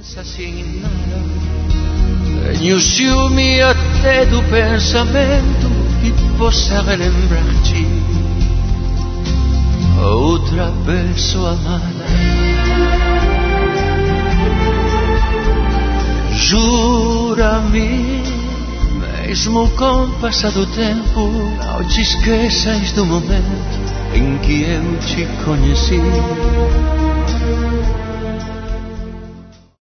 Assim nada, tenho ciúme até do pensamento que possa relembrar-te outra pessoa amada. Jura-me, mesmo com o passar do tempo, não te esqueças do momento em que eu te conheci.